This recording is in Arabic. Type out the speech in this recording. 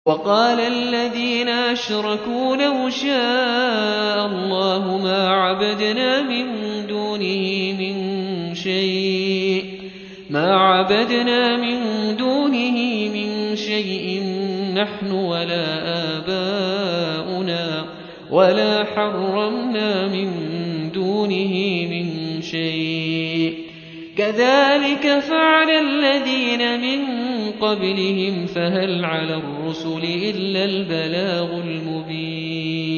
وقال الذين أشركوا لو شاء الله ما عبدنا من دونه من شيء نحن ولا آباؤنا ولا حرمنا من دونه من شيء كذلك فعل الذين من قبلهم فهل على الرسل إلا البلاغ المبين